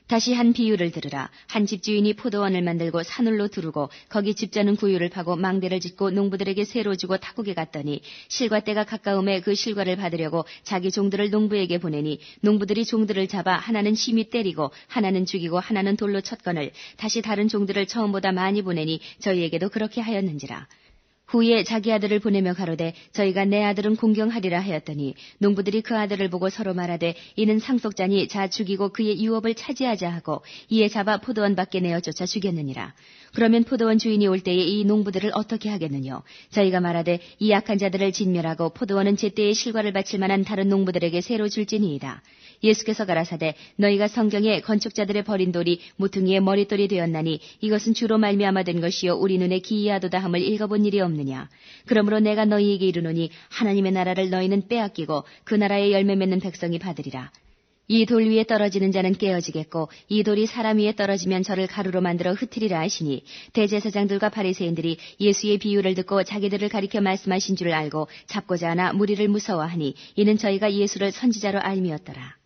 다시 한 비유를 들으라. 한 집주인이 포도원을 만들고 산울로 두르고 거기 집자는 구유를 파고 망대를 짓고 농부들에게 세로 주고 타국에 갔더니 실과 때가 가까움에 그 실과를 받으려고 자기 종들을 농부에게 보내니 농부들이 종들을 잡아 하나는 심히 때리고 하나는 죽이고 하나는 돌로 쳤거늘 다시 다른 종들을 처음보다 많이 보내니 저희에게도 그렇게 하였는지라. 후에 자기 아들을 보내며 가로되 저희가 내 아들은 공경하리라 하였더니 농부들이 그 아들을 보고 서로 말하되 이는 상속자니 자 죽이고 그의 유업을 차지하자 하고 이에 잡아 포도원 밖에 내어 쫓아 죽였느니라. 그러면 포도원 주인이 올 때에 이 농부들을 어떻게 하겠느뇨? 저희가 말하되 이 악한 자들을 진멸하고 포도원은 제때에 실과를 바칠 만한 다른 농부들에게 새로 줄지니이다. 예수께서 가라사대 너희가 성경에 건축자들의 버린 돌이 모퉁이의 머릿돌이 되었나니 이것은 주로 말미암아 된 것이요 우리 눈에 기이하도다 함을 읽어본 일이 없느냐. 그러므로 내가 너희에게 이르노니 하나님의 나라를 너희는 빼앗기고 그 나라의 열매 맺는 백성이 받으리라. 이 돌 위에 떨어지는 자는 깨어지겠고 이 돌이 사람 위에 떨어지면 저를 가루로 만들어 흩으리라 하시니 대제사장들과 바리새인들이 예수의 비유를 듣고 자기들을 가리켜 말씀하신 줄 알고 잡고자 하나 무리를 무서워하니 이는 저희가 예수를 선지자로 알미었더라.